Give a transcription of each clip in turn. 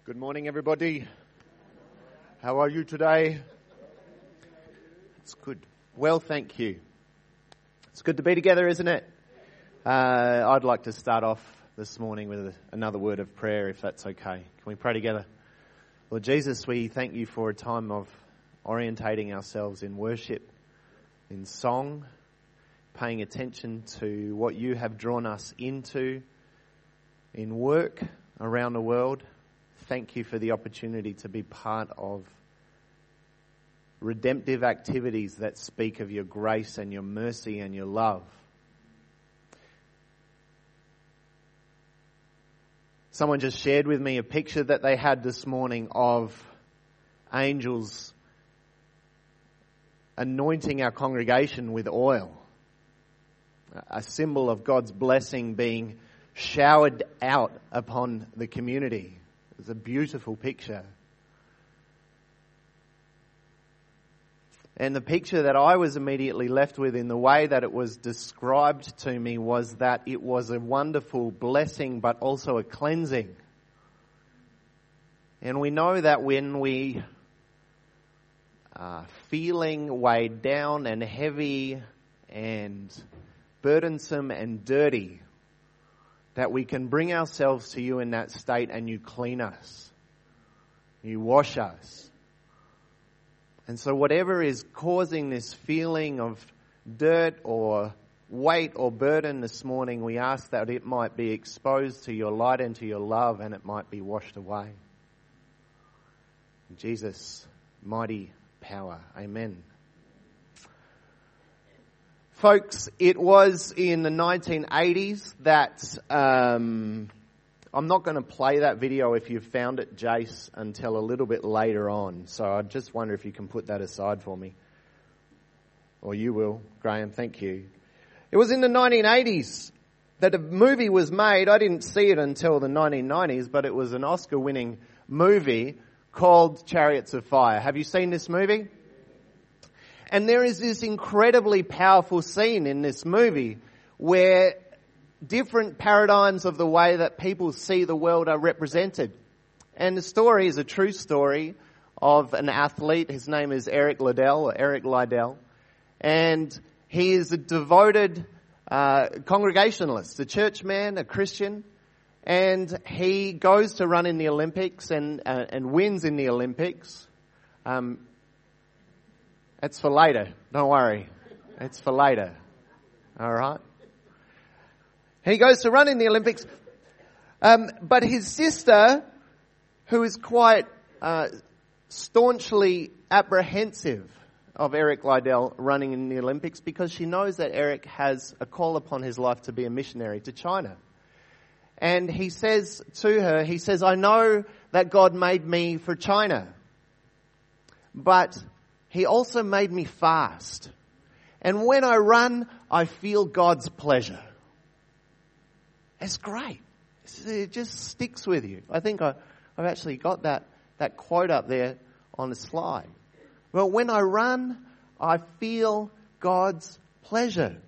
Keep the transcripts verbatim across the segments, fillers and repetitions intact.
Good morning, everybody. How are you today? It's good. Well, thank you. It's good to be together, isn't it? Uh, I'd like to start off this morning with another word of prayer, if that's okay. Can we pray together? Lord Jesus, we thank you for a time of orientating ourselves in worship, in song, paying attention to what you have drawn us into in work around the world. Thank you for the opportunity to be part of redemptive activities that speak of your grace and your mercy and your love. Someone just shared with me a picture that they had this morning of angels anointing our congregation with oil, a symbol of God's blessing being showered out upon the community. It's a beautiful picture. And the picture that I was immediately left with in the way that it was described to me was that it was a wonderful blessing but also a cleansing. And we know that when we are feeling weighed down and heavy and burdensome and dirty, that we can bring ourselves to you in that state and you clean us. You wash us. And so whatever is causing this feeling of dirt or weight or burden this morning, we ask that it might be exposed to your light and to your love and it might be washed away. In Jesus' mighty power. Amen. Folks, it was in the nineteen eighties that, um, I'm not going to play that video if you've found it, Jace, until a little bit later on. So I just wonder if you can put that aside for me. Or you will, Graham, thank you. It was in the nineteen eighties that a movie was made. I didn't see it until the nineteen nineties, but it was an Oscar-winning movie called Chariots of Fire. Have you seen this movie? And there is this incredibly powerful scene in this movie where different paradigms of the way that people see the world are represented. And the story is a true story of an athlete. His name is Eric Liddell, or Eric Liddell. And he is a devoted uh, congregationalist, a churchman, a Christian. And he goes to run in the Olympics and, uh, and wins in the Olympics. Um, It's for later. Don't worry. It's for later. All right. He goes to run in the Olympics. Um, but his sister, who is quite uh, staunchly apprehensive of Eric Liddell running in the Olympics because she knows that Eric has a call upon his life to be a missionary to China. And he says to her, he says, I know that God made me for China, but He also made me fast. And when I run, I feel God's pleasure. It's great. It just sticks with you. I think I, I've actually got that, that quote up there on the slide. Well, when I run, I feel God's pleasure.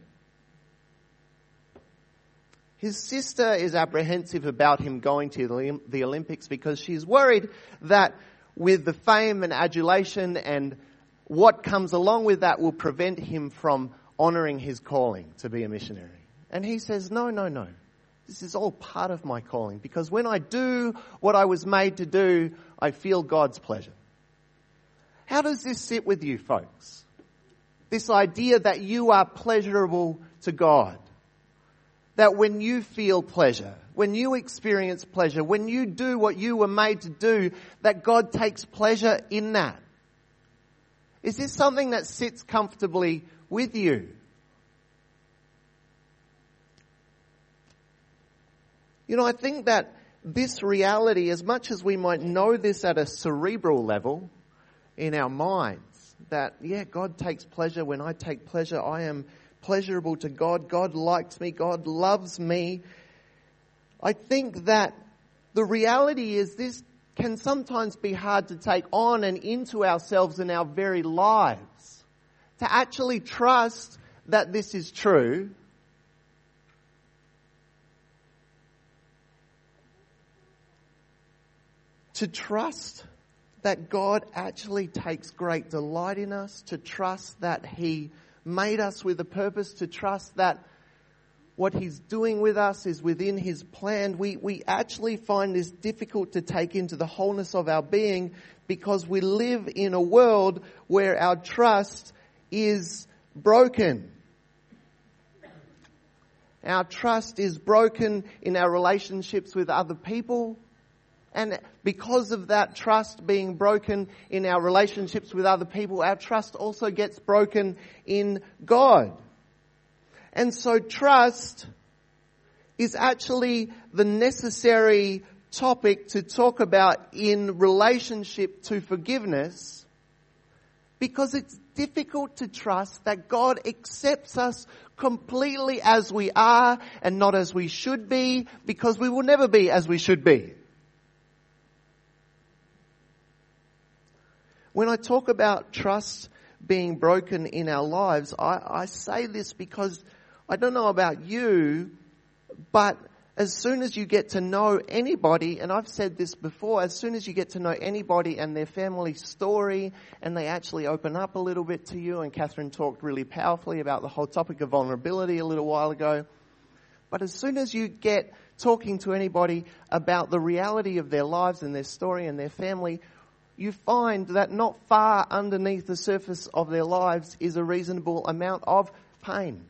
His sister is apprehensive about him going to the, the Olympics because she's worried that with the fame and adulation and what comes along with that will prevent him from honouring his calling to be a missionary. And he says, no, no, no. This is all part of my calling because when I do what I was made to do, I feel God's pleasure. How does this sit with you, folks? This idea that you are pleasurable to God. That when you feel pleasure, when you experience pleasure, when you do what you were made to do, that God takes pleasure in that. Is this something that sits comfortably with you? You know, I think that this reality, as much as we might know this at a cerebral level in our minds, that, yeah, God takes pleasure. When I take pleasure, I am pleasurable to God. God likes me. God loves me. I think that the reality is this can sometimes be hard to take on and into ourselves in our very lives. To actually trust that this is true. to trust that God actually takes great delight in us, to trust that He made us with a purpose, to trust that what He's doing with us is within His plan. We, we actually find this difficult to take into the wholeness of our being because we live in a world where our trust is broken. Our trust is broken in our relationships with other people. And because of that trust being broken in our relationships with other people, our trust also gets broken in God. And so trust is actually the necessary topic to talk about in relationship to forgiveness, because it's difficult to trust that God accepts us completely as we are and not as we should be, because we will never be as we should be. When I talk about trust being broken in our lives, I, I say this because I don't know about you, but as soon as you get to know anybody, and I've said this before, as soon as you get to know anybody and their family story, and they actually open up a little bit to you, and Catherine talked really powerfully about the whole topic of vulnerability a little while ago, but as soon as you get talking to anybody about the reality of their lives and their story and their family, you find that not far underneath the surface of their lives is a reasonable amount of pain.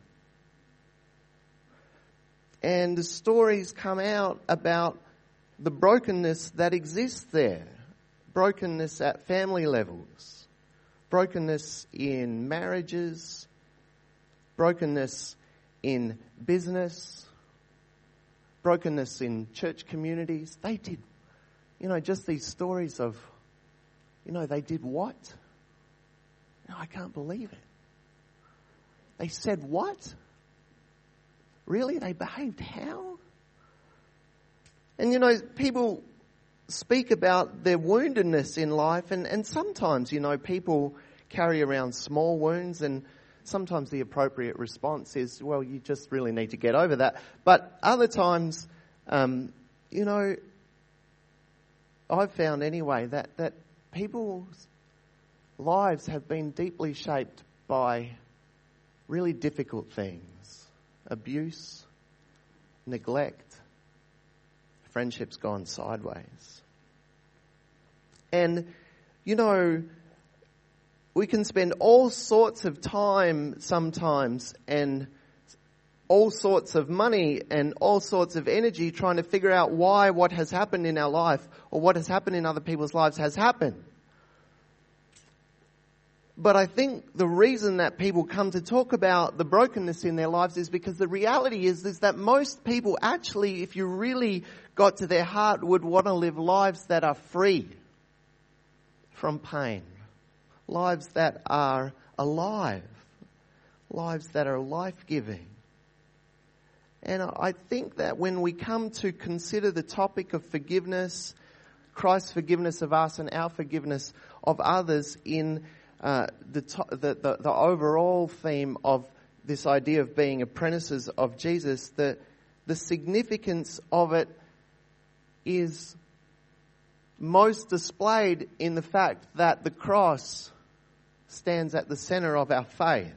And the stories come out about the brokenness that exists there. Brokenness at family levels. Brokenness in marriages. Brokenness in business. Brokenness in church communities. They did, you know, just these stories of, you know, they did what? No, I can't believe it. They said what? Really? They behaved how? And you know, people speak about their woundedness in life, and, and sometimes, you know, people carry around small wounds, and sometimes the appropriate response is, well, you just really need to get over that. But other times, um, you know, I've found anyway that, that people's lives have been deeply shaped by really difficult things. Abuse, neglect, friendships gone sideways. And, you know, we can spend all sorts of time sometimes and all sorts of money and all sorts of energy trying to figure out why what has happened in our life or what has happened in other people's lives has happened. But I think the reason that people come to talk about the brokenness in their lives is because the reality is, is that most people actually, if you really got to their heart, would want to live lives that are free from pain. Lives that are alive. Lives that are life-giving. And I think that when we come to consider the topic of forgiveness, Christ's forgiveness of us and our forgiveness of others in Uh, the, to- the, the the overall theme of this idea of being apprentices of Jesus, the the significance of it is most displayed in the fact that the cross stands at the center of our faith.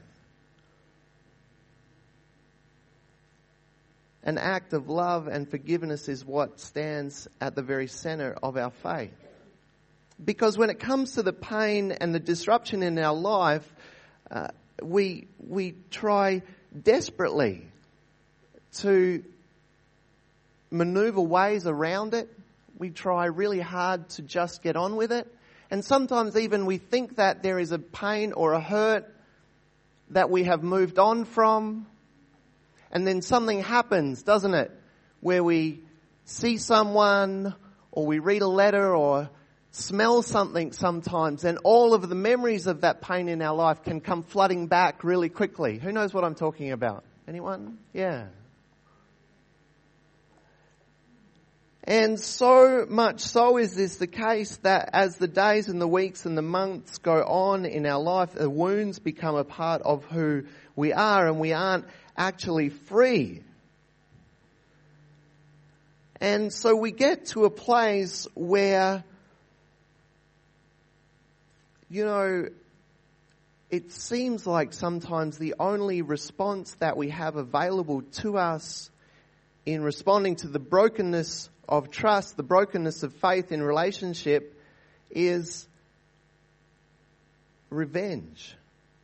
An act of love and forgiveness is what stands at the very center of our faith. Because when it comes to the pain and the disruption in our life, uh, we we try desperately to maneuver ways around it. We try really hard to just get on with it. And sometimes even we think that there is a pain or a hurt that we have moved on from. And then something happens, doesn't it? Where we see someone or we read a letter or smell something sometimes, and all of the memories of that pain in our life can come flooding back really quickly. Who knows what I'm talking about? Anyone? Yeah. And so much so is this the case that as the days and the weeks and the months go on in our life, the wounds become a part of who we are, and we aren't actually free. And so we get to a place where you know, it seems like sometimes the only response that we have available to us in responding to the brokenness of trust, the brokenness of faith in relationship, is revenge.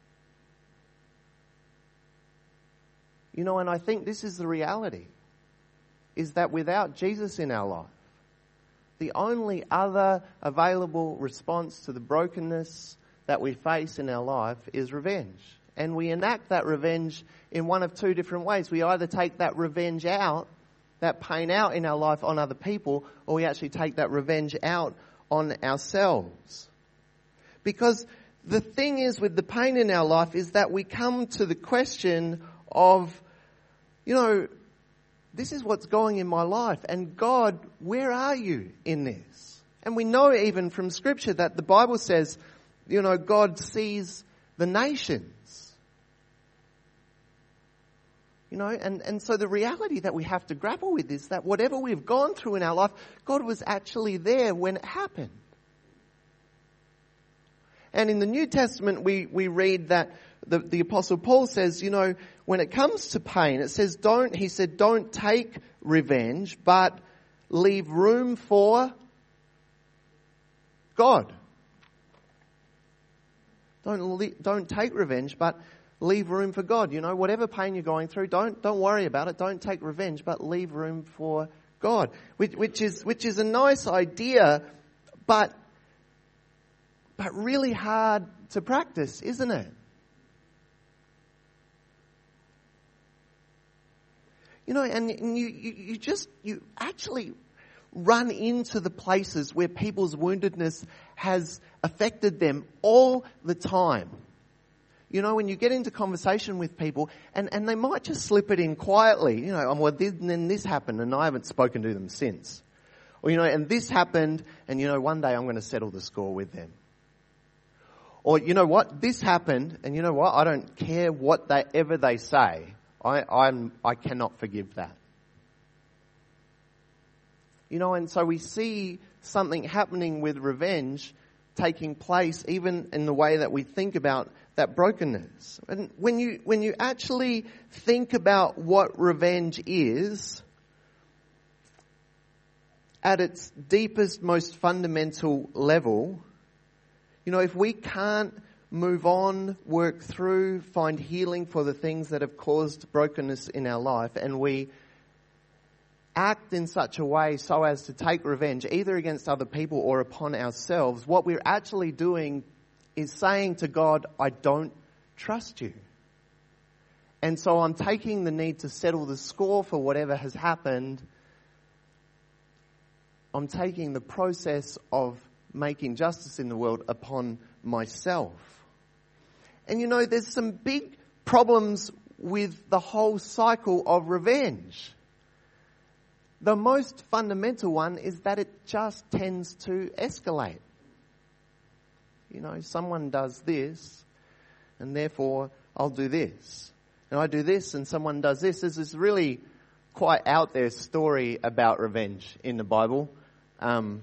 You know, and I think this is the reality, is that without Jesus in our life, the only other available response to the brokenness that we face in our life is revenge. And we enact that revenge in one of two different ways. We either take that revenge out, that pain out in our life on other people, or we actually take that revenge out on ourselves. Because the thing is with the pain in our life is that we come to the question of, you know, this is what's going in my life, and God, where are you in this? And we know even from Scripture that the Bible says, you know, God sees the nations. You know, and, and so the reality that we have to grapple with is that whatever we've gone through in our life, God was actually there when it happened. And in the New Testament, we, we read that the, the Apostle Paul says, you know, when it comes to pain, it says, don't, he said, don't take revenge, but leave room for God. Don't, don't take revenge, but leave room for God. You know, whatever pain you're going through, don't, don't worry about it. Don't take revenge, but leave room for God. Which, which is, which is a nice idea, but, but really hard to practice, isn't it? You know, and, and you, you, you just, you actually run into the places where people's woundedness has affected them all the time. You know, when you get into conversation with people, and, and they might just slip it in quietly, you know, well, this, and then this happened, and I haven't spoken to them since. Or, you know, and this happened, and, you know, one day I'm going to settle the score with them. Or, you know what, this happened, and you know what, I don't care what they, ever they say. I, I'm, I cannot forgive that. You know, and so we see something happening with revenge taking place even in the way that we think about that brokenness. And when you, when you actually think about what revenge is, at its deepest, most fundamental level, you know, if we can't move on, work through, find healing for the things that have caused brokenness in our life, and we act in such a way so as to take revenge either against other people or upon ourselves, what we're actually doing is saying to God, I don't trust you. And so I'm taking the need to settle the score for whatever has happened. I'm taking the process of making justice in the world upon myself. And you know, there's some big problems with the whole cycle of revenge. The most fundamental one is that it just tends to escalate. You know, someone does this, and therefore I'll do this. And I do this, and someone does this. There's this really quite out there story about revenge in the Bible. Um,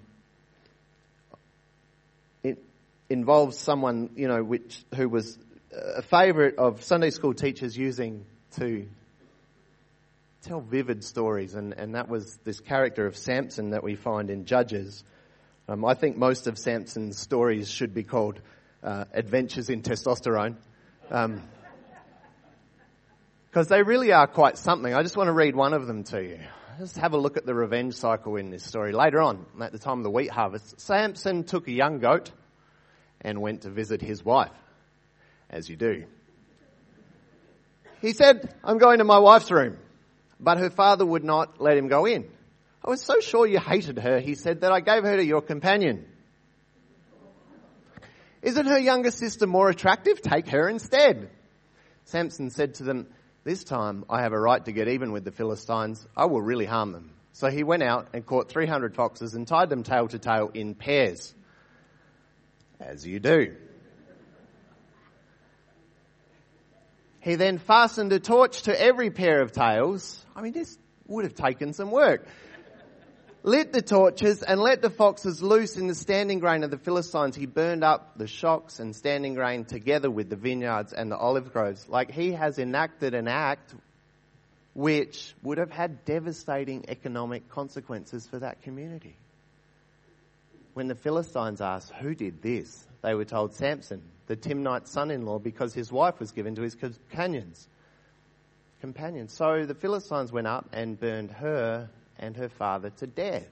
it involves someone, you know, which who was a favourite of Sunday school teachers using to tell vivid stories, and, and that was this character of Samson that we find in Judges. Um, I think most of Samson's stories should be called uh, Adventures in Testosterone, um, because they really are quite something. I just want to read one of them to you. Just have a look at the revenge cycle in this story. Later on, at the time of the wheat harvest, Samson took a young goat and went to visit his wife, as you do. He said, I'm going to my wife's room. But her father would not let him go in. I was so sure you hated her, he said, that I gave her to your companion. Isn't her younger sister more attractive? Take her instead. Samson said to them, this time I have a right to get even with the Philistines. I will really harm them. So he went out and caught three hundred foxes and tied them tail to tail in pairs. As you do. He then fastened a torch to every pair of tails. I mean, this would have taken some work. lit the torches and let the foxes loose in the standing grain of the Philistines. He burned up the shocks and standing grain together with the vineyards and the olive groves. Like, he has enacted an act which would have had devastating economic consequences for that community. When the Philistines asked, who did this? They were told Samson, the Timnite son-in-law, because his wife was given to his companions. companions. So the Philistines went up and burned her and her father to death.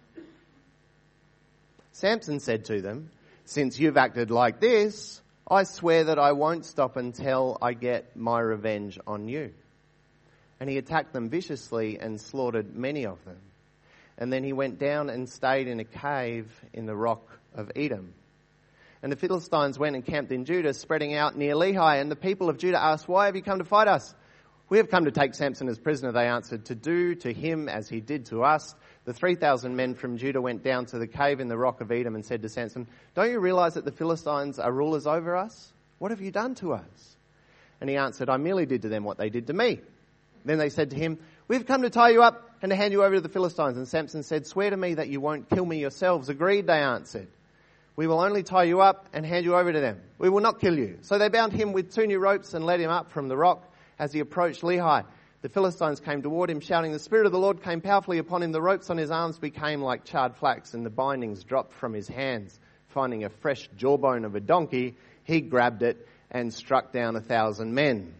Samson said to them, since you've acted like this, I swear that I won't stop until I get my revenge on you. And he attacked them viciously and slaughtered many of them. And then he went down and stayed in a cave in the rock of Edom. And the Philistines went and camped in Judah, spreading out near Lehi. And the people of Judah asked, why have you come to fight us? We have come to take Samson as prisoner, they answered, to do to him as he did to us. The three thousand men from Judah went down to the cave in the rock of Edom and said to Samson, don't you realize that the Philistines are rulers over us? What have you done to us? And he answered, I merely did to them what they did to me. Then they said to him, we've come to tie you up and to hand you over to the Philistines. And Samson said, swear to me that you won't kill me yourselves. Agreed, they answered. We will only tie you up and hand you over to them. We will not kill you. So they bound him with two new ropes and led him up from the rock. As he approached Lehi, the Philistines came toward him, shouting, the Spirit of the Lord came powerfully upon him. The ropes on his arms became like charred flax, and the bindings dropped from his hands. Finding a fresh jawbone of a donkey, he grabbed it and struck down a thousand men.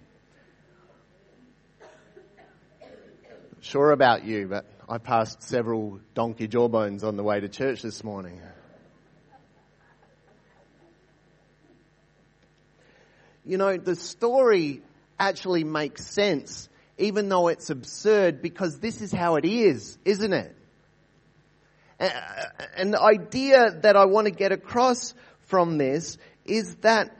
Sure about you, but I passed several donkey jawbones on the way to church this morning. You know, the story actually makes sense, even though it's absurd, because this is how it is, isn't it? And the idea that I want to get across from this is that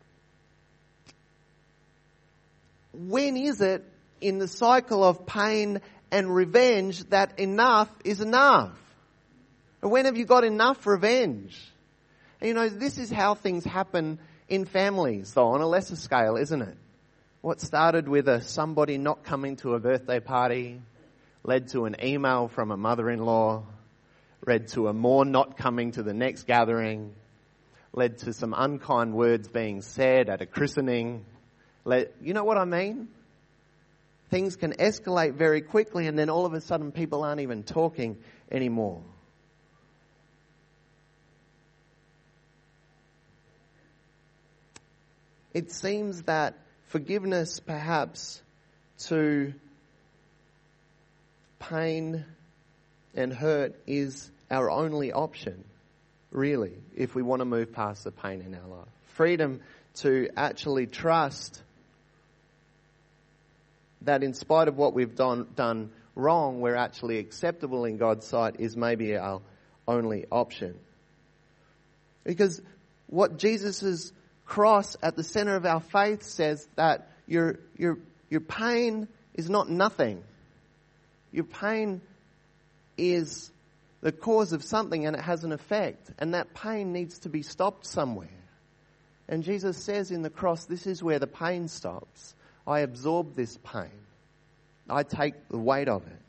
when is it in the cycle of pain and revenge that enough is enough? When have you got enough revenge? And you know, this is how things happen in families, though, on a lesser scale, isn't it? What started with a somebody not coming to a birthday party led to an email from a mother-in-law, led to a more not coming to the next gathering, led to some unkind words being said at a christening. Led, you know what I mean? Things can escalate very quickly, and then all of a sudden people aren't even talking anymore. It seems that forgiveness, perhaps, to pain and hurt is our only option, really, if we want to move past the pain in our life. Freedom to actually trust that in spite of what we've done, done wrong, we're actually acceptable in God's sight is maybe our only option. Because what Jesus' cross at the center of our faith says that your your your pain is not nothing. Your pain is the cause of something, and it has an effect, and that pain needs to be stopped somewhere. And Jesus says in the cross, this is where the pain stops. I absorb this pain. I take the weight of it.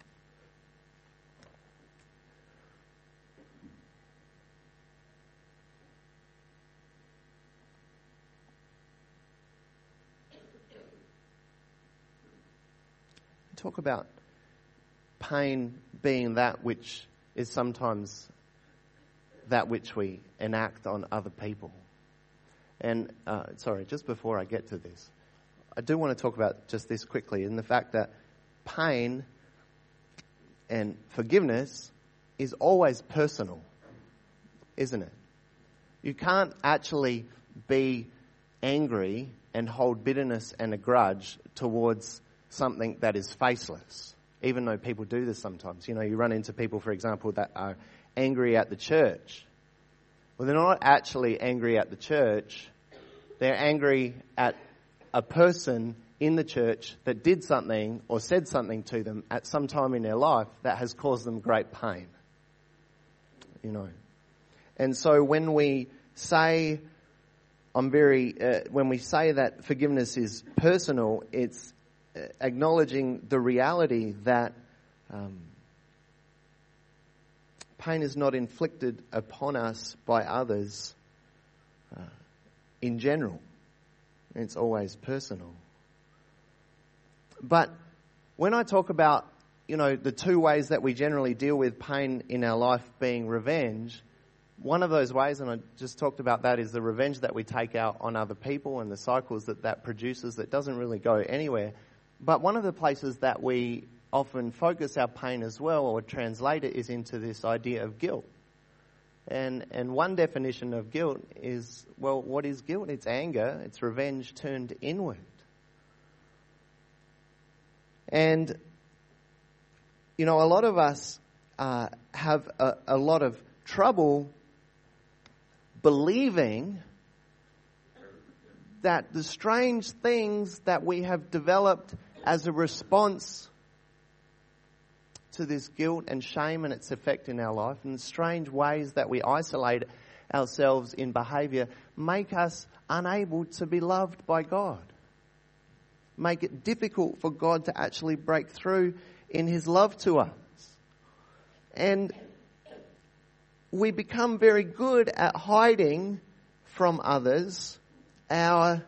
Talk about pain being that which is sometimes that which we enact on other people. And, uh, sorry, just before I get to this, I do want to talk about just this quickly, and the fact that pain and forgiveness is always personal, isn't it? You can't actually be angry and hold bitterness and a grudge towards something that is faceless, even though people do this sometimes. You know, you run into people, for example, that are angry at the church. Well, they're not actually angry at the church. They're angry at a person in the church that did something or said something to them at some time in their life that has caused them great pain. You know. And so when we say, I'm very, uh, when we say that forgiveness is personal, it's acknowledging the reality that um, pain is not inflicted upon us by others uh, in general. It's always personal. But when I talk about, you know, the two ways that we generally deal with pain in our life being revenge, one of those ways, and I just talked about that, is the revenge that we take out on other people and the cycles that that produces that doesn't really go anywhere. But one of the places that we often focus our pain as well, or translate it, is into this idea of guilt. And and one definition of guilt is, well, what is guilt? It's anger, it's revenge turned inward. And, you know, a lot of us uh, have a, a lot of trouble believing that the strange things that we have developed as a response to this guilt and shame and its effect in our life, and the strange ways that we isolate ourselves in behaviour, make us unable to be loved by God. Make it difficult for God to actually break through in His love to us. And we become very good at hiding from others our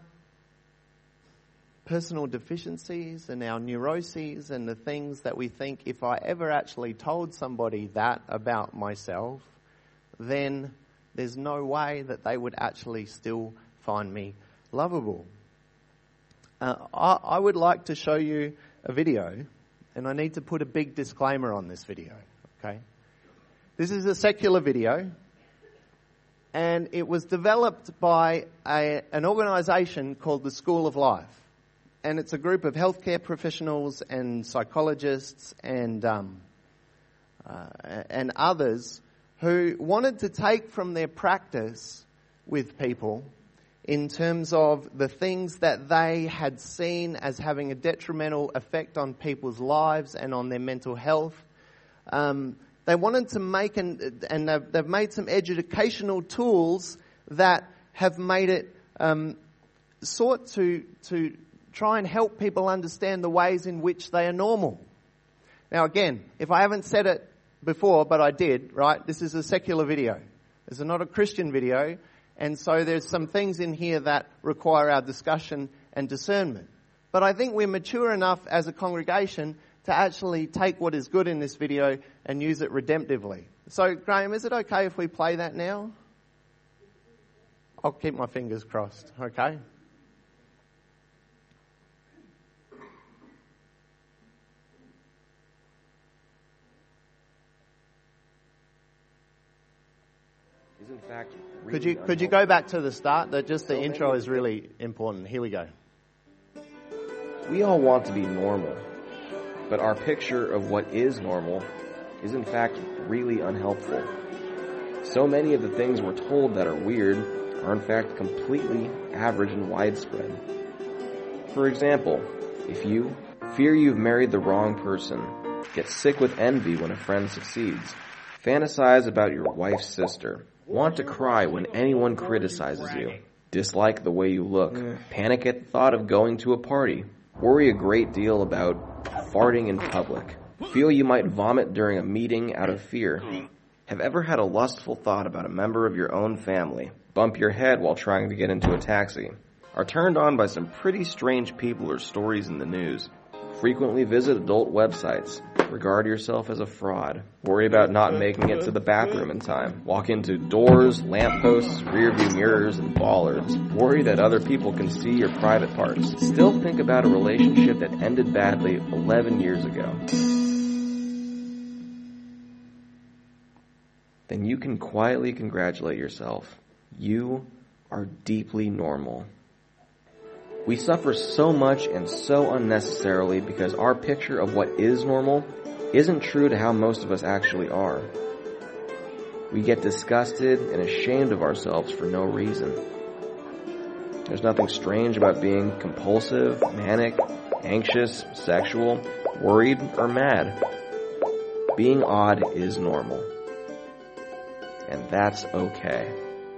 personal deficiencies and our neuroses and the things that we think, if I ever actually told somebody that about myself, then there's no way that they would actually still find me lovable. Uh, I, I would like to show you a video, and I need to put a big disclaimer on this video, okay? This is a secular video, and it was developed by a, an organisation called the School of Life. And it's a group of healthcare professionals and psychologists and um, uh, and others who wanted to take from their practice with people in terms of the things that they had seen as having a detrimental effect on people's lives and on their mental health. Um, they wanted to make, an, and they've, they've made some educational tools that have made it um, sought to to try and help people understand the ways in which they are normal. Now again, if I haven't said it before, but I did, right, this is a secular video. This is not a Christian video, and so there's some things in here that require our discussion and discernment. But I think we're mature enough as a congregation to actually take what is good in this video and use it redemptively. So Graham, is it okay if we play that now? I'll keep my fingers crossed, okay? In fact, really could you could you go back to the start? That just the so intro is really important. Here we go. We all want to be normal, but our picture of what is normal is in fact really unhelpful. So many of the things we're told that are weird are in fact completely average and widespread. For example, if you fear you've married the wrong person, get sick with envy when a friend succeeds, fantasize about your wife's sister, want to cry when anyone criticizes you, dislike the way you look, panic at the thought of going to a party, worry a great deal about farting in public, feel you might vomit during a meeting out of fear, have ever had a lustful thought about a member of your own family, bump your head while trying to get into a taxi, are turned on by some pretty strange people or stories in the news, frequently visit adult websites, regard yourself as a fraud, worry about not making it to the bathroom in time, walk into doors, lampposts, rearview mirrors, and bollards, worry that other people can see your private parts, still think about a relationship that ended badly eleven years ago. Then you can quietly congratulate yourself. You are deeply normal. We suffer so much and so unnecessarily because our picture of what is normal isn't true to how most of us actually are. We get disgusted and ashamed of ourselves for no reason. There's nothing strange about being compulsive, manic, anxious, sexual, worried, or mad. Being odd is normal. And that's okay.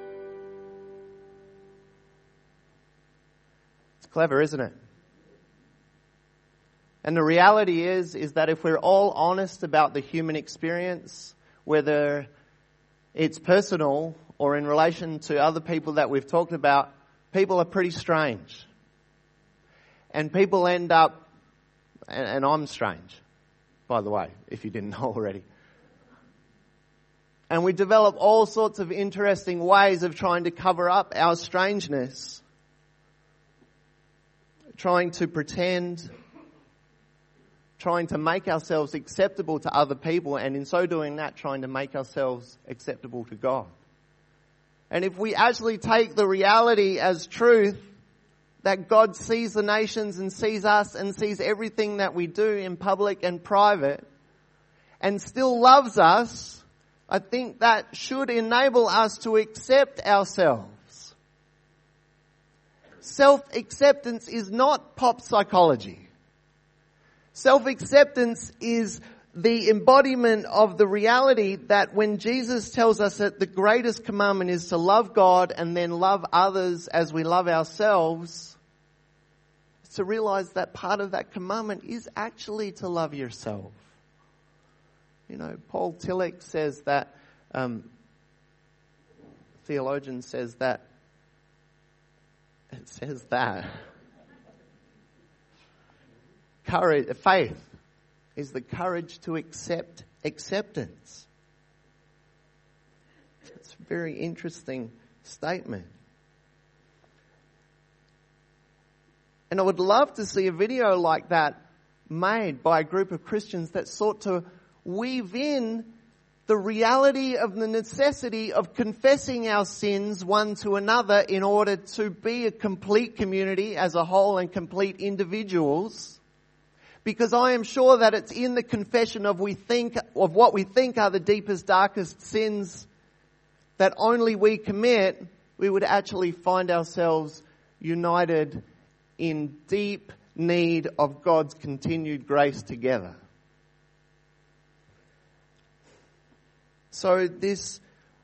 Clever, isn't it? And the reality is, is that if we're all honest about the human experience, whether it's personal or in relation to other people that we've talked about, people are pretty strange. And people end up, and, and I'm strange, by the way, if you didn't know already. And we develop all sorts of interesting ways of trying to cover up our strangeness. Trying to pretend, trying to make ourselves acceptable to other people, and in so doing that, trying to make ourselves acceptable to God. And if we actually take the reality as truth, that God sees the nations and sees us and sees everything that we do in public and private, and still loves us, I think that should enable us to accept ourselves. Self-acceptance is not pop psychology. Self-acceptance is the embodiment of the reality that when Jesus tells us that the greatest commandment is to love God and then love others as we love ourselves, it's to realize that part of that commandment is actually to love yourself. You know, Paul Tillich says that, um, theologian says that, it says that courage, faith is the courage to accept acceptance. It's a very interesting statement. And I would love to see a video like that made by a group of Christians that sought to weave in the reality of the necessity of confessing our sins one to another in order to be a complete community as a whole and complete individuals. Because I am sure that it's in the confession of we think of what we think are the deepest, darkest sins that only we commit, we would actually find ourselves united in deep need of God's continued grace together. So this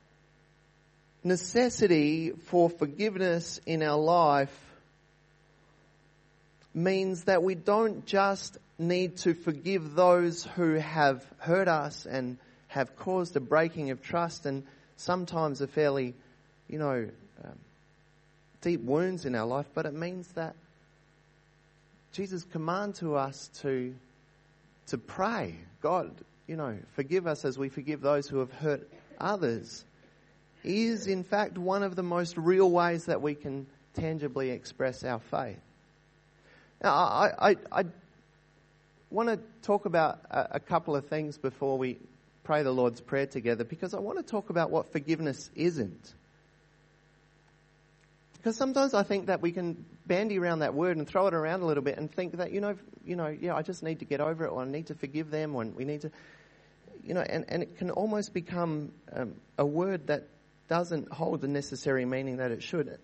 necessity for forgiveness in our life means that we don't just need to forgive those who have hurt us and have caused a breaking of trust and sometimes a fairly, you know, um, deep wounds in our life, but it means that Jesus' command to us to to pray, God, you know, forgive us as we forgive those who have hurt others, is in fact one of the most real ways that we can tangibly express our faith. Now, I, I, I want to talk about a, a couple of things before we pray the Lord's Prayer together, because I want to talk about what forgiveness isn't. Because sometimes I think that we can bandy around that word and throw it around a little bit and think that, you know, you know, yeah, I just need to get over it, or I need to forgive them, or we need to, you know, and, and it can almost become um, a word that doesn't hold the necessary meaning that it should.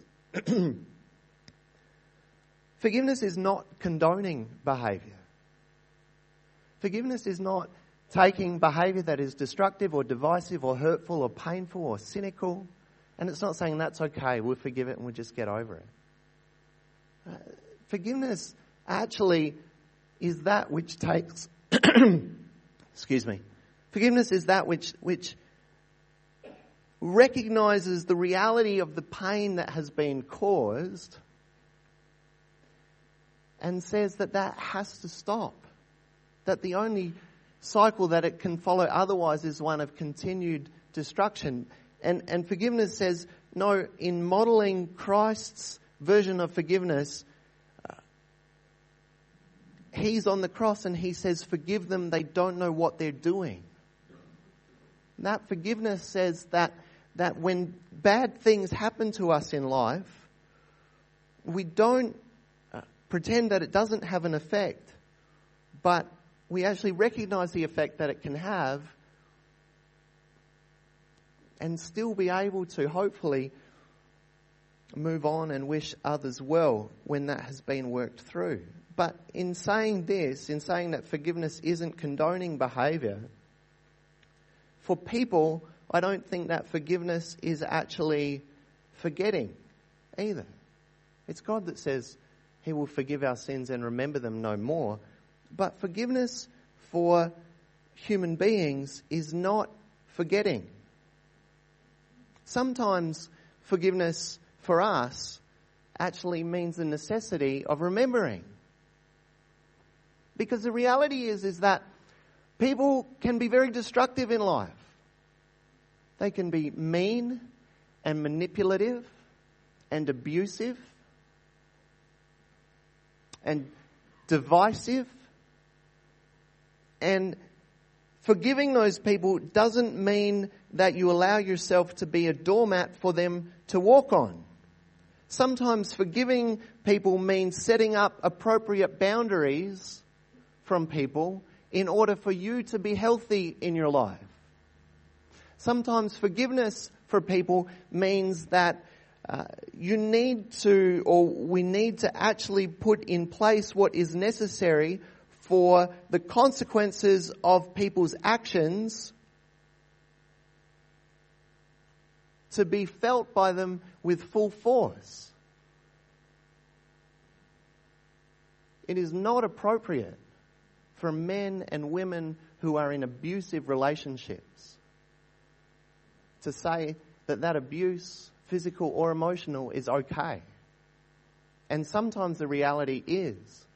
Forgiveness is not condoning behaviour. Forgiveness is not taking behaviour that is destructive or divisive or hurtful or painful or cynical, and it's not saying that's okay, we'll forgive it and we'll just get over it. Uh, forgiveness actually is that which takes, excuse me, forgiveness is that which which recognises the reality of the pain that has been caused and says that that has to stop. That the only cycle that it can follow otherwise is one of continued destruction. And, and forgiveness says, no, in modelling Christ's version of forgiveness, uh, he's on the cross and he says, forgive them, they don't know what they're doing. And that forgiveness says that, that when bad things happen to us in life, we don't uh, pretend that it doesn't have an effect, but we actually recognise the effect that it can have and still be able to hopefully move on and wish others well when that has been worked through. But in saying this, in saying that forgiveness isn't condoning behaviour, for people, I don't think that forgiveness is actually forgetting either. It's God that says he will forgive our sins and remember them no more. But forgiveness for human beings is not forgetting. Sometimes forgiveness for us actually means the necessity of remembering. Because the reality is, is that people can be very destructive in life. They can be mean and manipulative and abusive and divisive. And forgiving those people doesn't mean that you allow yourself to be a doormat for them to walk on. Sometimes forgiving people means setting up appropriate boundaries from people in order for you to be healthy in your life. Sometimes forgiveness for people means that uh, you need to, or we need to actually put in place what is necessary for the consequences of people's actions to be felt by them with full force. It is not appropriate for men and women who are in abusive relationships to say that that abuse, physical or emotional, is okay. And sometimes the reality is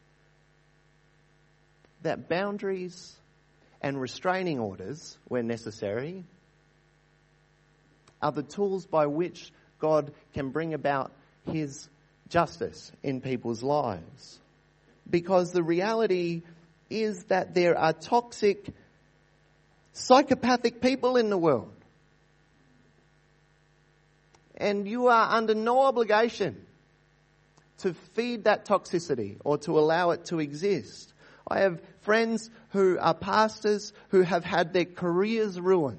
that boundaries and restraining orders, where necessary, are the tools by which God can bring about His justice in people's lives. Because the reality is that there are toxic, psychopathic people in the world. And you are under no obligation to feed that toxicity or to allow it to exist. I have friends who are pastors who have had their careers ruined,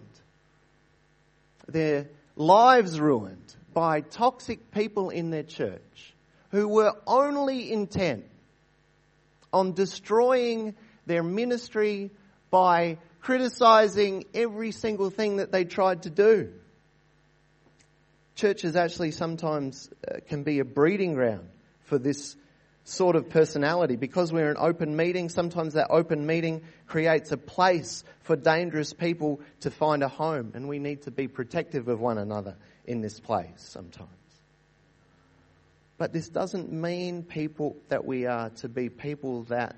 their lives ruined by toxic people in their church who were only intent on destroying their ministry by criticizing every single thing that they tried to do. Churches actually sometimes uh, can be a breeding ground for this sort of personality. Because we're an open meeting, sometimes that open meeting creates a place for dangerous people to find a home, and we need to be protective of one another in this place sometimes. But this doesn't mean people that we are to be people that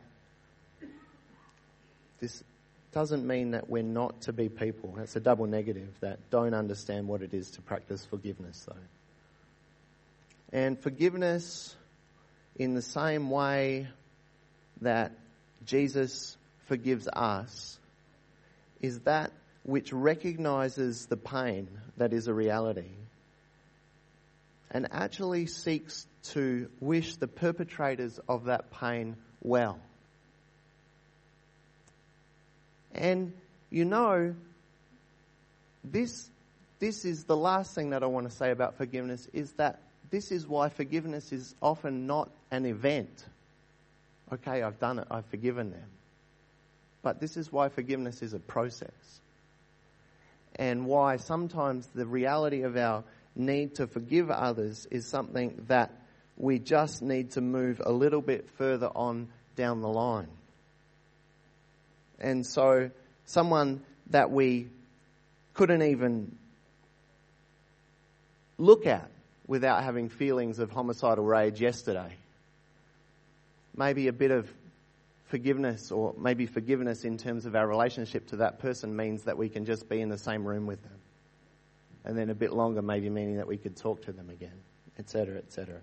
this doesn't mean that we're not to be people. That's a double negative, that don't understand what it is to practice forgiveness, though. And forgiveness, in the same way that Jesus forgives us, is that which recognizes the pain that is a reality and actually seeks to wish the perpetrators of that pain well. And you know, this this is the last thing that I want to say about forgiveness, is that this is why forgiveness is often not an event. Okay, I've done it, I've forgiven them. But this is why forgiveness is a process. And why sometimes the reality of our need to forgive others is something that we just need to move a little bit further on down the line. And so someone that we couldn't even look at without having feelings of homicidal rage yesterday, maybe a bit of forgiveness, or maybe forgiveness in terms of our relationship to that person, means that we can just be in the same room with them. And then a bit longer maybe meaning that we could talk to them again, et cetera, et cetera.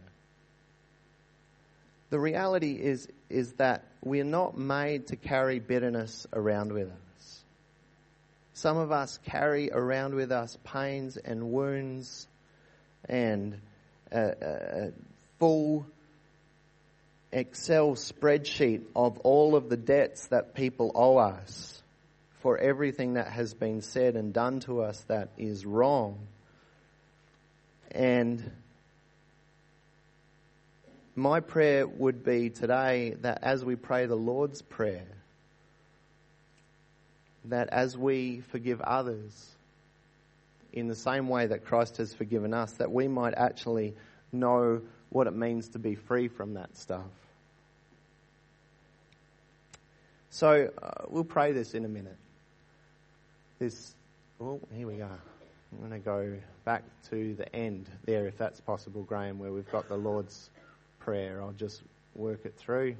The reality is, is that we're not made to carry bitterness around with us. Some of us carry around with us pains and wounds and a, a full Excel spreadsheet of all of the debts that people owe us for everything that has been said and done to us that is wrong. And my prayer would be today that as we pray the Lord's Prayer, that as we forgive others in the same way that Christ has forgiven us, that we might actually know what it means to be free from that stuff. So uh, we'll pray this in a minute. This Oh, here we are. I'm going to go back to the end there, if that's possible, Graham, where we've got the Lord's Prayer. I'll just work it through.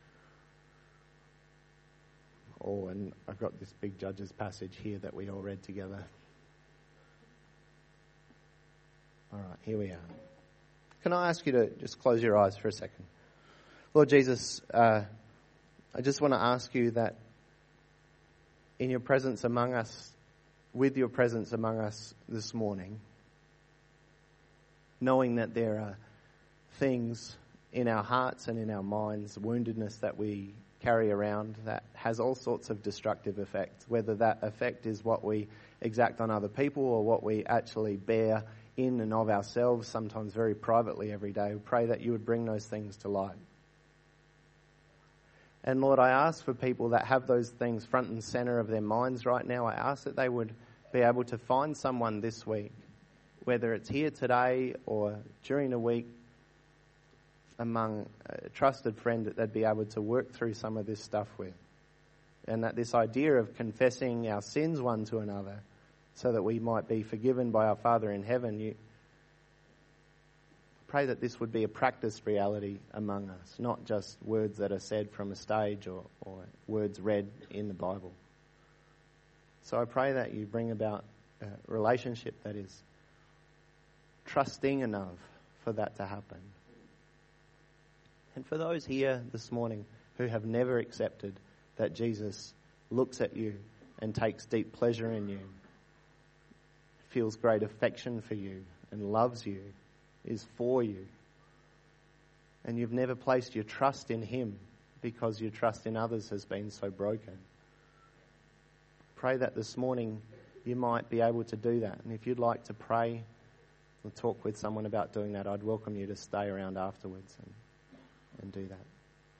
Oh, and I've got this big Judges passage here that we all read together. All right, here we are. Can I ask you to just close your eyes for a second? Lord Jesus, uh, I just want to ask you that in your presence among us, with your presence among us this morning, knowing that there are things in our hearts and in our minds, woundedness that we carry around that has all sorts of destructive effects, whether that effect is what we exact on other people or what we actually bear in and of ourselves, sometimes very privately every day. We pray that you would bring those things to light. And Lord, I ask for people that have those things front and center of their minds right now, I ask that they would be able to find someone this week, whether it's here today or during the week, among a trusted friend that they'd be able to work through some of this stuff with. And that this idea of confessing our sins one to another so that we might be forgiven by our Father in heaven, you pray that this would be a practiced reality among us, not just words that are said from a stage or, or words read in the Bible. So I pray that you bring about a relationship that is trusting enough for that to happen. And for those here this morning who have never accepted that Jesus looks at you and takes deep pleasure in you, feels great affection for you and loves you, is for you, and you've never placed your trust in him because your trust in others has been so broken, pray that this morning you might be able to do that. And if you'd like to pray or talk with someone about doing that, I'd welcome you to stay around afterwards and and do that.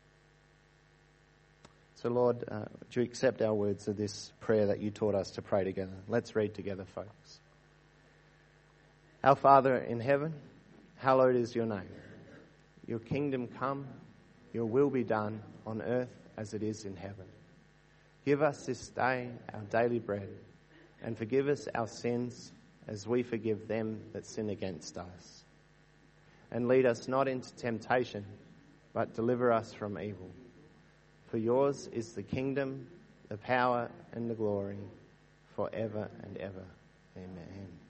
So Lord, uh, would you accept our words of this prayer that you taught us to pray together? Let's read together, folks. Our Father in heaven, hallowed is your name. Your kingdom come, your will be done on earth as it is in heaven. Give us this day our daily bread, and forgive us our sins as we forgive them that sin against us. And lead us not into temptation, but deliver us from evil. For yours is the kingdom, the power, and the glory, forever and ever. Amen.